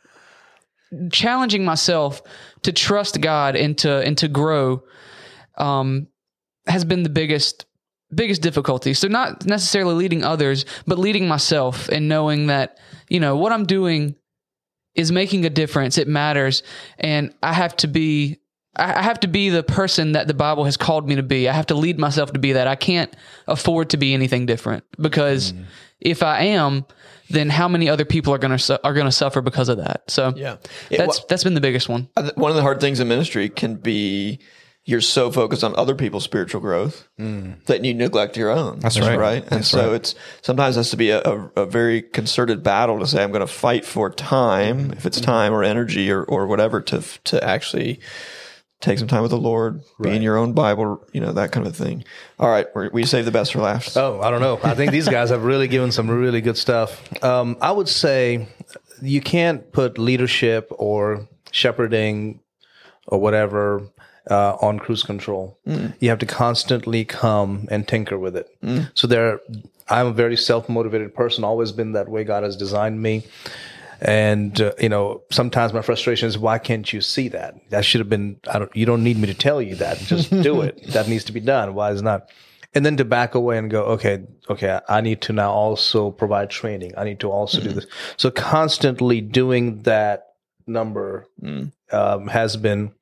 challenging myself to trust God and to, and to grow, um, has been the biggest biggest difficulty. So not necessarily leading others, but leading myself and knowing that, you know, what I'm doing is making a difference. It matters. And I have to be, I have to be the person that the Bible has called me to be. I have to lead myself to be that. I can't afford to be anything different because mm. if I am, then how many other people are going to, su- are going to suffer because of that? So Yeah. that's, well, that's been the biggest one. One of the hard things in ministry can be you're so focused on other people's spiritual growth mm. that you neglect your own. That's right. Right. And That's so right. it's sometimes has to be a, a, a very concerted battle to say, I'm going to fight for time, if it's time or energy or, or whatever, to, to actually take some time with the Lord, right. be in your own Bible, you know, that kind of thing. All right. We're, we save the best for last. Oh, I don't know. I think these guys have really given some really good stuff. Um, I would say you can't put leadership or shepherding or whatever Uh, on cruise control. Mm. You have to constantly come and tinker with it. Mm. So there, I'm a very self-motivated person, always been that way. God has designed me. And, uh, you know, sometimes my frustration is, why can't you see that? That should have been, I don't, you don't need me to tell you that. Just do it. That needs to be done. Why is it not? And then to back away and go, okay, okay, I need to now also provide training. I need to also mm. do this. So constantly doing that number mm. um, has been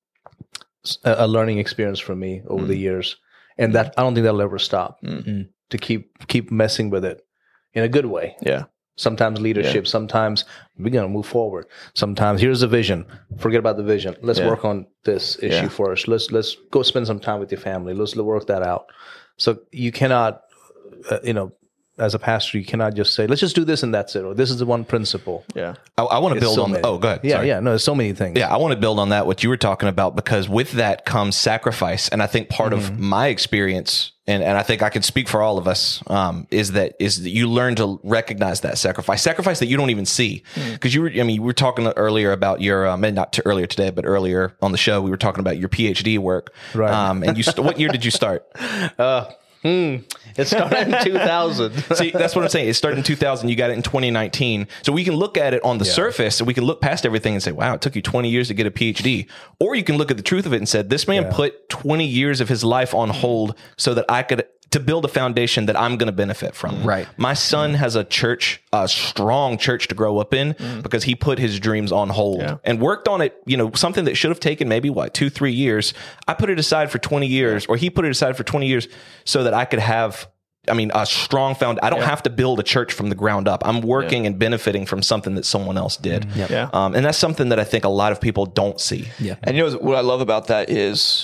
a learning experience for me over mm. the years, and that I don't think that'll ever stop. Mm-hmm. To keep keep messing with it in a good way. Yeah. Sometimes leadership. Yeah. Sometimes we're gonna move forward. Sometimes here's a vision. Forget about the vision. Let's yeah. work on this issue yeah. first. Let's let's go spend some time with your family. Let's work that out. So you cannot, uh, you know, as a pastor, you cannot just say, let's just do this and that's it, or this is the one principle. Yeah. I, I want to build so on many. Oh, go ahead. Yeah, Sorry. yeah. No, there's so many things. Yeah, I want to build on that, what you were talking about, because with that comes sacrifice. And I think part mm-hmm. of my experience, and, and I think I can speak for all of us, um, is that is that you learn to recognize that sacrifice, sacrifice that you don't even see. Because mm. you were, I mean, you were talking earlier about your, um, and not to earlier today, but earlier on the show, we were talking about your PhD work. Right. Um, and you, st- what year did you start? Uh, Hmm. It started in two thousand. See, that's what I'm saying. It started in two thousand. You got it in twenty nineteen. So we can look at it on the yeah. surface and we can look past everything and say, wow, it took you twenty years to get a PhD. Or you can look at the truth of it and said, this man yeah. put twenty years of his life on hold so that I could to build a foundation that I'm going to benefit from. Right. My son has a church, a strong church to grow up in mm. because he put his dreams on hold yeah. and worked on it. You know, something that should have taken maybe what, two, three years. I put it aside for twenty years or he put it aside for twenty years so that I could have, I mean, a strong found. I don't yeah. have to build a church from the ground up. I'm working yeah. and benefiting from something that someone else did. Mm. Yep. Yeah. Um, and that's something that I think a lot of people don't see. Yeah. And you know what I love about that is,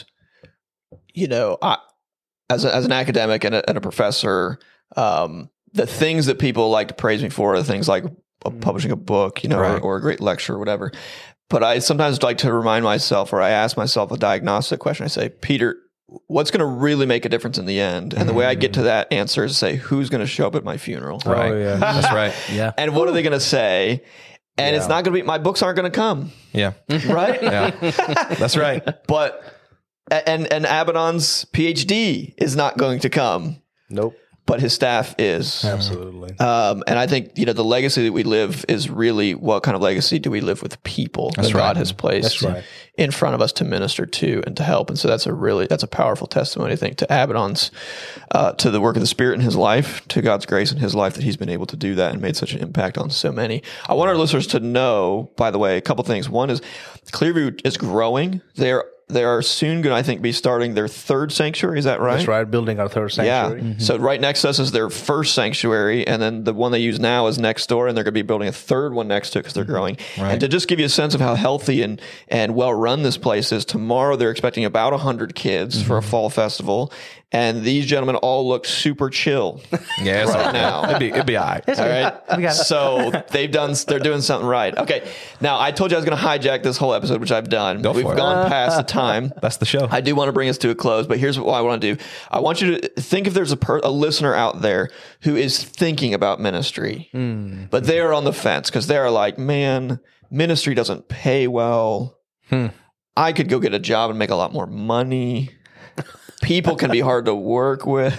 you know, I, As, a, as an academic and a, and a professor, um, the things that people like to praise me for are things like publishing a book, you know, right. or, or a great lecture or whatever. But I sometimes like to remind myself, or I ask myself a diagnostic question. I say, Peter, what's going to really make a difference in the end? And the way I get to that answer is to say, who's going to show up at my funeral? Right. Oh, yeah. That's right. Yeah. And what are they going to say? And yeah. it's not going to be, my books aren't going to come. Yeah. Right? Yeah. That's right. But And and Abaddon's P H D is not going to come. Nope. But his staff is. Absolutely. Um, and I think, you know, the legacy that we live is really what kind of legacy do we live with people that's that right. God has placed right. in front of us to minister to and to help. And so that's a really, that's a powerful testimony, I think, to Abaddon's, uh, to the work of the Spirit in his life, to God's grace in his life that he's been able to do that and made such an impact on so many. I want our listeners to know, by the way, a couple things. One is Clearview is growing. They're They are soon going to, I think, be starting their third sanctuary. Is that right? That's right. Building our third sanctuary. Yeah. Mm-hmm. So right next to us is their first sanctuary, and then the one they use now is next door, and they're going to be building a third one next to it because they're growing. Right. And to just give you a sense of how healthy and, and well run this place is, tomorrow they're expecting about one hundred kids mm-hmm. for a fall festival, and these gentlemen all look super chill. Yeah, right now. It'd be, it'd be all right. All right. So they've done, they're doing something right. Okay. Now, I told you I was going to hijack this whole episode, which I've done. Go We've for it. gone past the time. That's the show. I do want to bring us to a close, but here's what I want to do. I want you to think if there's a, per, a listener out there who is thinking about ministry, mm. but they are on the fence because they're like, man, ministry doesn't pay well. Hmm. I could go get a job and make a lot more money. People can be hard to work with.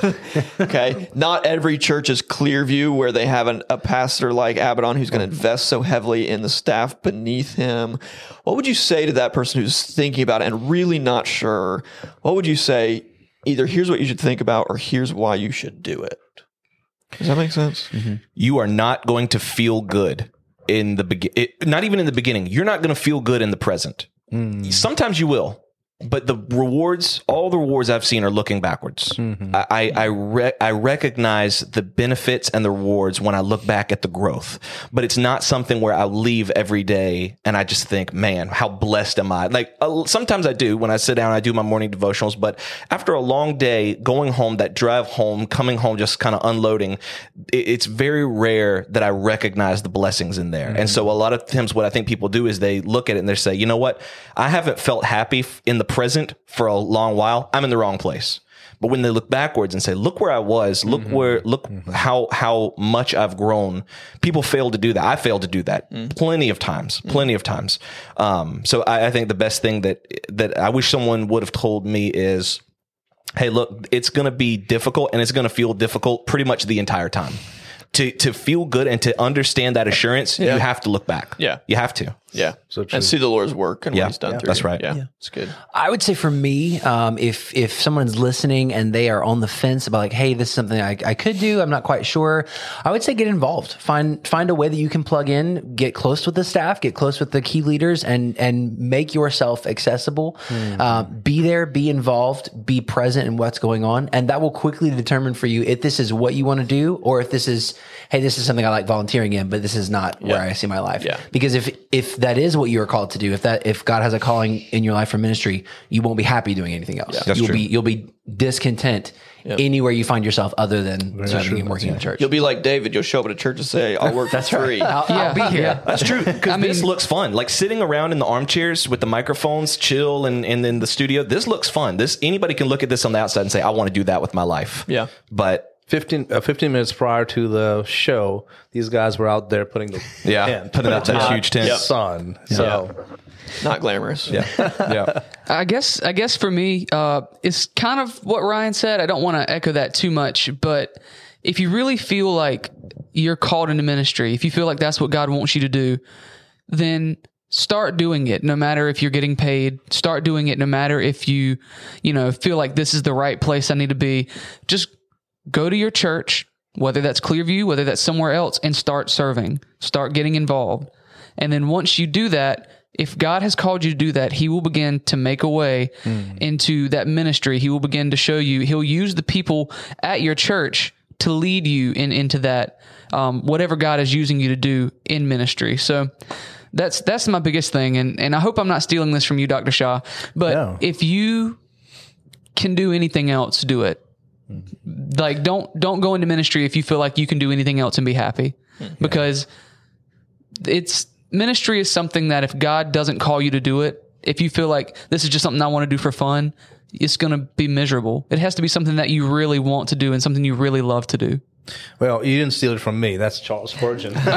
Okay. Not every church is Clearview where they have an, a pastor like Abaddon who's going to invest so heavily in the staff beneath him. What would you say to that person who's thinking about it and really not sure? What would you say? Either here's what you should think about or here's why you should do it. Does that make sense? Mm-hmm. You are not going to feel good in the beginning. Not even in the beginning. You're not going to feel good in the present. Mm. Sometimes you will. But the rewards, all the rewards I've seen are looking backwards. Mm-hmm. I I, re- I recognize the benefits and the rewards when I look back at the growth. But it's not something where I leave every day and I just think, man, how blessed am I? Like uh, sometimes I do when I sit down, I do my morning devotionals. But after a long day, going home, that drive home, coming home, just kind of unloading, it, it's very rare that I recognize the blessings in there. Mm-hmm. And so a lot of times what I think people do is they look at it and they say, you know what? I haven't felt happy in the present for a long while. I'm in the wrong place. But when they look backwards and say, look where I was, look mm-hmm. where, look mm-hmm. how, how much I've grown. People fail to do that. I failed to do that mm-hmm. plenty of times, plenty mm-hmm. of times. Um, so I, I think the best thing that, that I wish someone would have told me is, hey, look, it's going to be difficult and it's going to feel difficult pretty much the entire time. To to feel good and to understand that assurance, yeah. you have to look back. Yeah. You have to. Yeah. So true. And see the Lord's work and yeah. what he's done yeah. through That's you. right. Yeah. yeah. It's good. I would say for me, um, if if someone's listening and they are on the fence about like, hey, this is something I, I could do, I'm not quite sure, I would say get involved. Find find a way that you can plug in, get close with the staff, get close with the key leaders, and and make yourself accessible. Mm. Uh, be there, be involved, be present in what's going on, and that will quickly determine for you if this is what you want to do or if this is, hey, this is something I like volunteering in, but this is not yeah. where I see my life. Yeah. Because if if that is what you're called to do, if that if God has a calling in your life for ministry, you won't be happy doing anything else. Yeah. That's you'll true. be you'll be discontent yep. anywhere you find yourself other than serving and working in a church. You'll be like David. You'll show up at a church and say, "I'll work That's for free." Right. I'll, yeah. I'll be here. Yeah. That's true. Because this mean, looks fun. Like sitting around in the armchairs with the microphones, chill, and, and in the studio. This looks fun. This anybody can look at this on the outside and say, "I want to do that with my life." Yeah. But fifteen, uh, fifteen minutes prior to the show, these guys were out there putting the yeah, tent, putting out that huge tent. Yep. Sun. Yeah. So yeah. Not glamorous. Yeah. Yeah. I guess I guess for me, uh, it's kind of what Ryan said. I don't want to echo that too much, but if you really feel like you're called into ministry, if you feel like that's what God wants you to do, then start doing it. No matter if you're getting paid, start doing it. No matter if you, you know, feel like this is the right place I need to be. Just go to your church, whether that's Clearview, whether that's somewhere else, and start serving, start getting involved. And then once you do that, if God has called you to do that, he will begin to make a way mm. into that ministry. He will begin to show you. He'll use the people at your church to lead you in, into that, um, whatever God is using you to do in ministry. So that's that's my biggest thing. And, and I hope I'm not stealing this from you, Doctor Shaw. But no. if you can do anything else, do it. Mm. Like, don't don't go into ministry if you feel like you can do anything else and be happy. Mm. Because it's... Ministry is something that if God doesn't call you to do it, if you feel like this is just something I want to do for fun, it's going to be miserable. It has to be something that you really want to do and something you really love to do. Well, you didn't steal it from me. That's Charles Spurgeon. Oh,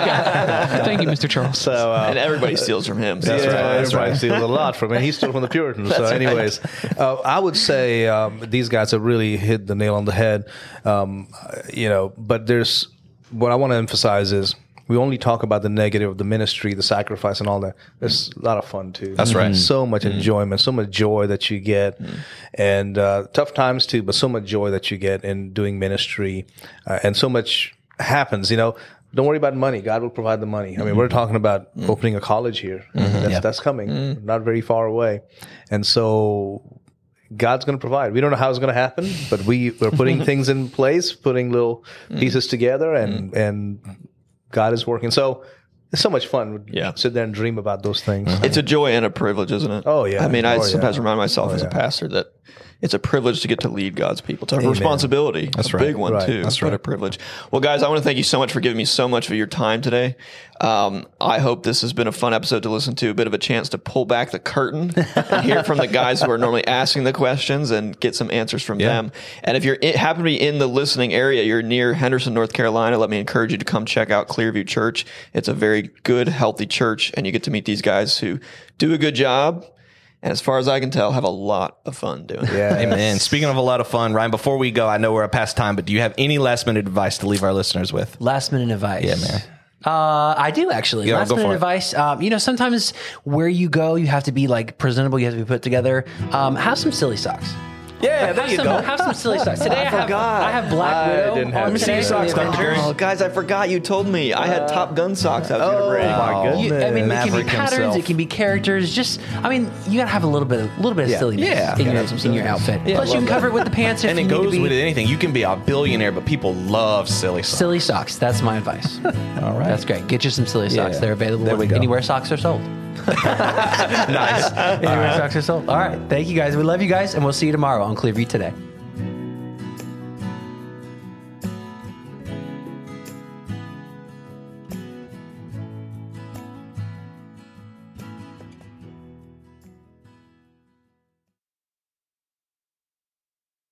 okay. Thank you, Mister Charles. So, uh, and everybody steals from him. So that's yeah, right. That's everybody right. steals a lot from him. He stole from the Puritans. So anyways, right. uh, I would say um, these guys have really hit the nail on the head. Um, you know, but there's what I want to emphasize is, we only talk about the negative of the ministry, the sacrifice, and all that. There's a lot of fun too. That's right. So much mm. enjoyment, so much joy that you get, mm. and uh, tough times too. But so much joy that you get in doing ministry, uh, and so much happens. You know, don't worry about money. God will provide the money. I mean, mm. we're talking about mm. opening a college here. Mm-hmm. That's, yeah. that's coming, mm. not very far away, and so God's going to provide. We don't know how it's going to happen, but we we're putting things in place, putting little mm. pieces together, and mm. and. God is working. So it's so much fun. Yeah. Sit there and dream about those things. Mm-hmm. It's a joy and a privilege, isn't it? Oh, yeah. I mean, I oh, sometimes yeah. remind myself oh, as yeah. a pastor that it's a privilege to get to lead God's people. It's a Amen. responsibility. That's a right. big one, right. too. That's what right. a privilege. Well, guys, I want to thank you so much for giving me so much of your time today. Um, I hope this has been a fun episode to listen to, a bit of a chance to pull back the curtain and hear from the guys who are normally asking the questions and get some answers from yeah. them. And if you happen to be in the listening area, you're near Henderson, North Carolina, let me encourage you to come check out Clearview Church. It's a very good, healthy church, and you get to meet these guys who do a good job. And as far as I can tell, have a lot of fun doing it. Yeah. Amen. Speaking of a lot of fun, Ryan, before we go, I know we're past time, but do you have any last minute advice to leave our listeners with? Last minute advice. Yeah, man. Uh, I do actually. Yeah, Last go minute for it. advice. Um, you know, sometimes where you go, you have to be like presentable. You have to be put together. Um, have some silly socks. Yeah, there have you some, go. Have some silly socks. Today I, I have, forgot. I have Black I Widow. didn't have on any today socks, from the Doctor Avengers. Gary. Oh, guys, I forgot you told me. I had Top Gun socks I was going to bring. my goodness. You, I mean, it can Maverick be patterns. himself. It can be characters. Just, I mean, you gotta have a little bit, of, little bit of Yeah. silliness Yeah. in, Gotta your, have some in your silliness. outfit. Yeah, Plus, I you can love cover it with the pants if And you it need to goes be. with anything. You can be a billionaire, but people love silly socks. Silly socks. That's my advice. All right. That's great. Get you some silly socks. Yeah. They're available There we go. anywhere socks are sold. Nice. Anywhere socks are sold. All right. Thank you guys. We love you guys, and we'll see you tomorrow on Clearview Today.